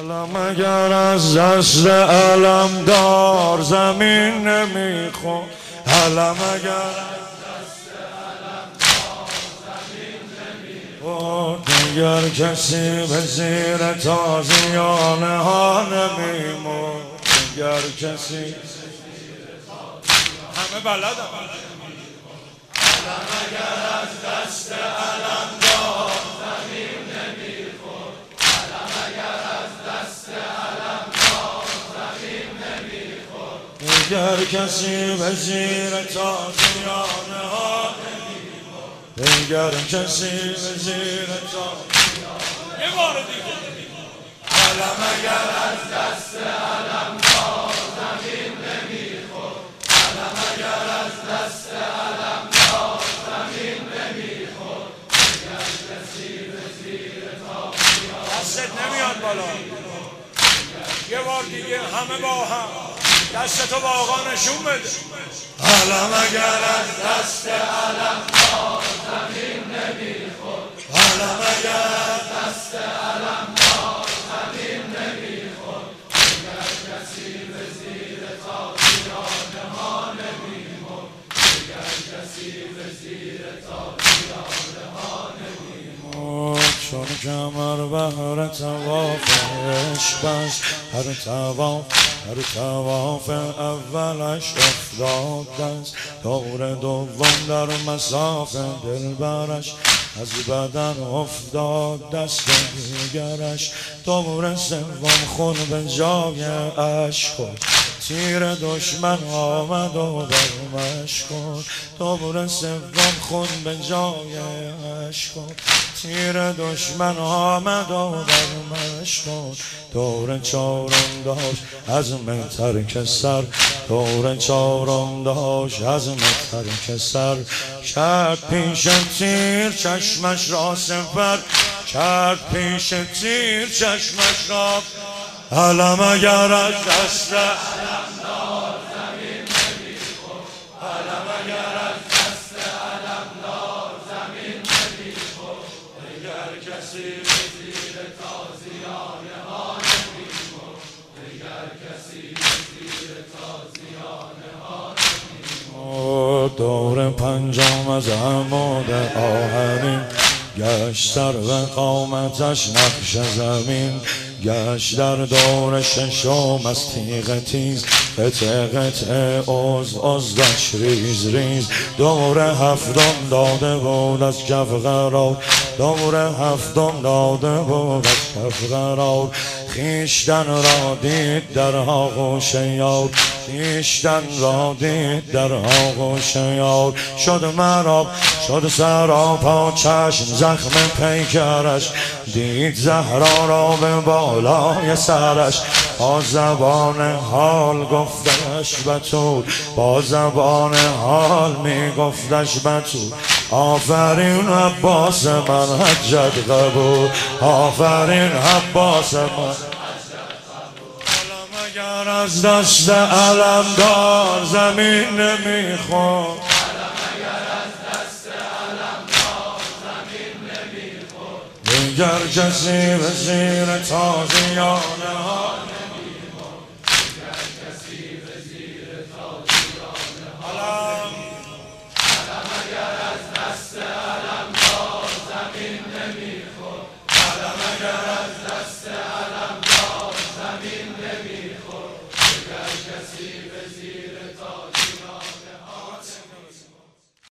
علم اگر از دست علم دار زمین نمیخورد، علم اگر از دست علم دار زمین نمیخورد، دیگر کسی به زیر تازیانه ها نمیمرد، دیگر کسی همه بلدم. علم اگر از دست علم دار زمین نمیخورد، علم اگر از دست علم دار زمین نمیخورد، دیگر کسی به زیر تازیانه ها نمیمرد، دیگر کسی به زیر تازیانه. یه بار دیگه. علم اگر از دست علم دار زمین نمیخورد، علم اگر از دست علم دار زمین نمیخورد، دیگر کسی به زیر تازیانه. دستت نمیاد بالا. یه بار دیگه همه با هم دستتو با آقا نشون بده. علم اگر از دست علم دار زمین نمیخورد، علم اگر از دست علم دار زمین نمیخورد، دیگر کسی به زیر تازیانه ها نمیمرد، دیگر کسی به زیر تازیانه ها نمیمرد. چون کمر بهر طواف عشق بست، هر طواف اولش افتاد دست، دور دوم در مصاف دلبرش از بدن افتاد دست دیگرش، دور سوم خون به جای اشک خورد، تیر دشمن آمد و برمش کرد، دور سوم خون به جای اشک خورد، تیر دشمن آمد و برمش کرد، دور چهارم داشت عزم ترک سر، دور چهارم داشت عزم ترک سر، کرد پیش تیر چشمش را سپر، کرد پیش تیر چشمش را. علم اگر از دست علم دار زمین نمیخورد، علم اگر از دست علم دار زمین نمیخورد، دیگر کسی به زیر تازیانه ها نمیمرد، دیگر کسی به زیر تازیانه ها نمیمرد. دور پنجم از عمود آهنین گشت سر و قامتش نقش زمین، گشت در دور ششم از تیغ تیز، قطعه قطعه عضوش ریز ریز، دور هفتم داده بود از کف قرار، دور هفتم داده بود از کف قرار، خویشتن را دید در آغوش یار، خویشتن را دید در آغوش یار، شد مراب شد سراپا چشم زخم پیکرش، دید زهرا را به بالای سرش، با زبان حال گفتش بتول، با زبان حال می گفتش بتول، آفرین عباس من حجت قبول، آفرین عباس من. علم اگر از دست علم دار زمین نمیخورد، علم اگر از دست علم دار زمین نمیخورد، دیگر کسی به زیر تازیانه ها نمیمرد، دیگر کسی به زیر تازیانه ها نمیمرد. علم اگر از دست علم دار زمین نمیخورد، علم اگر از دست علم دار زمین نمیخورد، دیگر کسی به زیر تازیانه